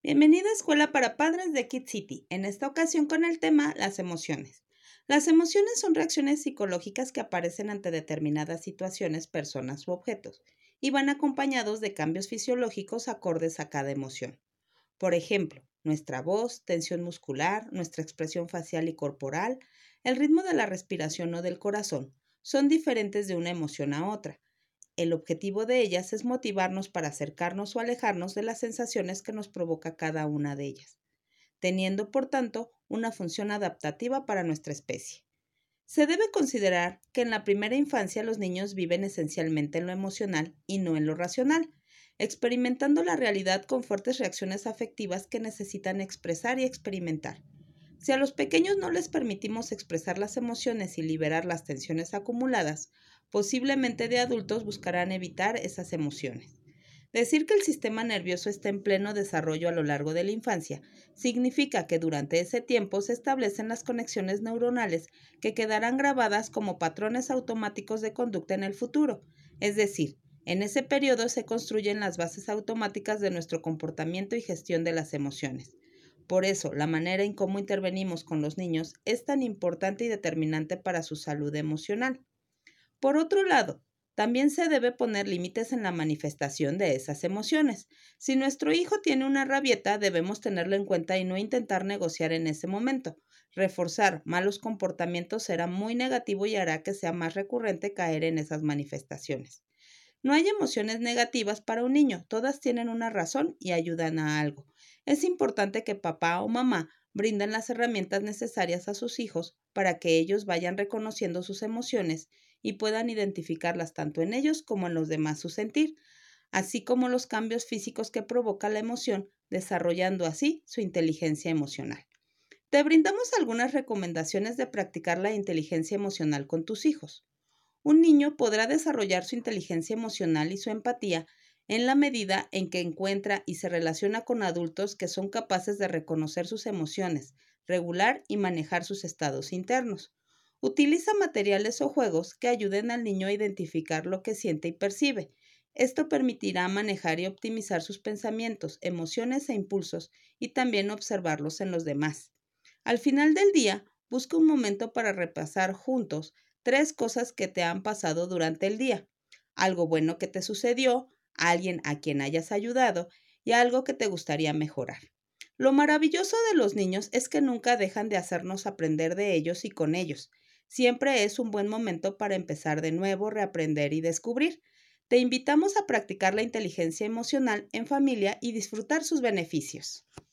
Bienvenida a Escuela para Padres de Kid City, en esta ocasión con el tema las emociones. Las emociones son reacciones psicológicas que aparecen ante determinadas situaciones, personas u objetos, y van acompañados de cambios fisiológicos acordes a cada emoción. Por ejemplo, nuestra voz, tensión muscular, nuestra expresión facial y corporal, el ritmo de la respiración o del corazón, son diferentes de una emoción a otra. El objetivo de ellas es motivarnos para acercarnos o alejarnos de las sensaciones que nos provoca cada una de ellas, teniendo por tanto una función adaptativa para nuestra especie. Se debe considerar que en la primera infancia los niños viven esencialmente en lo emocional y no en lo racional, experimentando la realidad con fuertes reacciones afectivas que necesitan expresar y experimentar. Si a los pequeños no les permitimos expresar las emociones y liberar las tensiones acumuladas, posiblemente de adultos buscarán evitar esas emociones. Decir que el sistema nervioso está en pleno desarrollo a lo largo de la infancia significa que durante ese tiempo se establecen las conexiones neuronales que quedarán grabadas como patrones automáticos de conducta en el futuro. Es decir, en ese periodo se construyen las bases automáticas de nuestro comportamiento y gestión de las emociones. Por eso, la manera en cómo intervenimos con los niños es tan importante y determinante para su salud emocional. Por otro lado, también se debe poner límites en la manifestación de esas emociones. Si nuestro hijo tiene una rabieta, debemos tenerlo en cuenta y no intentar negociar en ese momento. Reforzar malos comportamientos será muy negativo y hará que sea más recurrente caer en esas manifestaciones. No hay emociones negativas para un niño, todas tienen una razón y ayudan a algo. Es importante que papá o mamá brinden las herramientas necesarias a sus hijos para que ellos vayan reconociendo sus emociones y puedan identificarlas tanto en ellos como en los demás su sentir, así como los cambios físicos que provoca la emoción, desarrollando así su inteligencia emocional. Te brindamos algunas recomendaciones de practicar la inteligencia emocional con tus hijos. Un niño podrá desarrollar su inteligencia emocional y su empatía en la medida en que encuentra y se relaciona con adultos que son capaces de reconocer sus emociones, regular y manejar sus estados internos. Utiliza materiales o juegos que ayuden al niño a identificar lo que siente y percibe. Esto permitirá manejar y optimizar sus pensamientos, emociones e impulsos y también observarlos en los demás. Al final del día, busca un momento para repasar juntos 3 cosas que te han pasado durante el día. Algo bueno que te sucedió, alguien a quien hayas ayudado y algo que te gustaría mejorar. Lo maravilloso de los niños es que nunca dejan de hacernos aprender de ellos y con ellos. Siempre es un buen momento para empezar de nuevo, reaprender y descubrir. Te invitamos a practicar la inteligencia emocional en familia y disfrutar sus beneficios.